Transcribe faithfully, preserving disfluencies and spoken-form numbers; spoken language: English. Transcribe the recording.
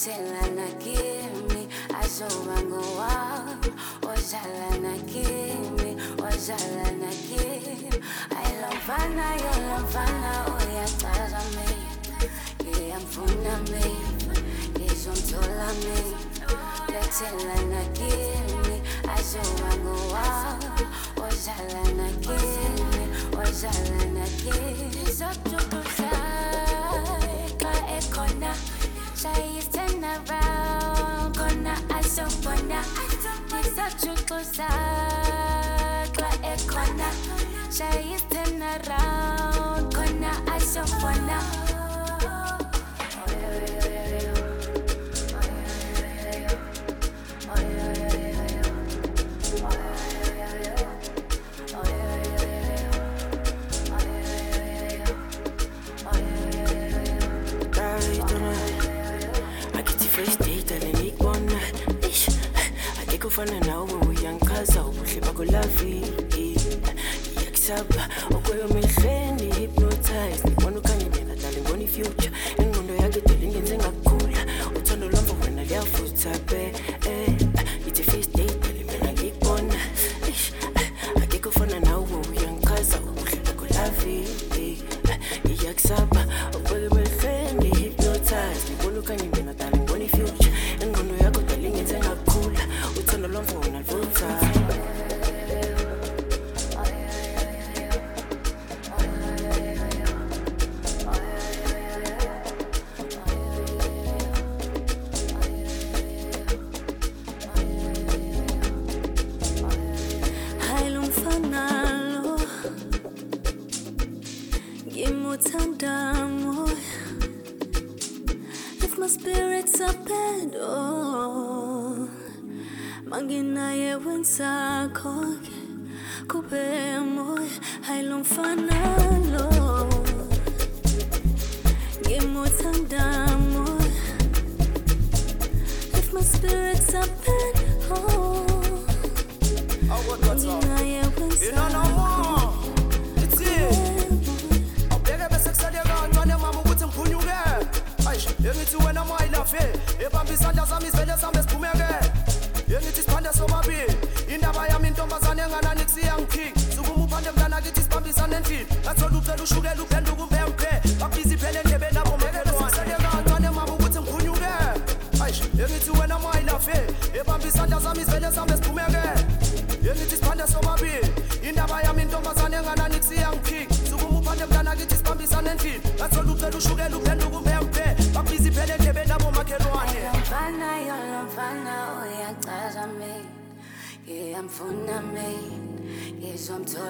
lethelana kimi azoba ngowami ozalana kimi ozalana kimi ayilomfana yolomfana uyachaza mina ngiyamfuna mina ngizomthola mina lethelana kimi azoba ngowami ozalana kimi ozalana kimi ngizokujukuza ka ekhona Shay's turn around, gonna I so wanna It's such a close corner Shay's turn around, gonna I so wanna Kufana nawe uyankaza ubuhle bakho lavi yakusaba okweyo mehleni hypnotize ngibona ukhanye mina dali ngibona ifuture ingqondo yakhe deli ngenze ngakukhula uthando lwamva wena liyafutha be ithi first date dali mina ngikubona ake kufana nawe uyankaza ubuhle bakho lavi yakusaba okweyo mehleni hypnotize ngibona ukhanye mina dali ngibona ifuture ingqondo yakhe deli ngenze ngakukhula uthando lwamva wena luvutha If my spirit's up and oh Mangina ye wensa koke Kupe moy hailumfana lo Gimutanda moy If my spirit's up and oh Mangina ye wensa Yengithi wena mayilafe ebamba isandla sami sivele sami siphumeke yengithi siphande sobabili indaba yami intombazane enganani kusiyangiphiki sukuma uphande mntana kithi sibambisane endlini ngathola uphela ushukela uphenduka umpempe babhizi phela endlebeni nabo makhelwane kancane mama ukuthi ngiphunyuke ayish yengithi wena mayilafe ebamba isandla sami sivele sami siphumeke yengithi siphande sobabili indaba yami intombazane enganani kusiyangiphiki sukuma uphande mntana kithi sibambisane endlini ngathola uphela ushukela uphenduka umpempe babhizi phela endlebeni nabo makhelwane Yolomfana yolomfana uyachaza mina ngiyamfuna mina ngizomthola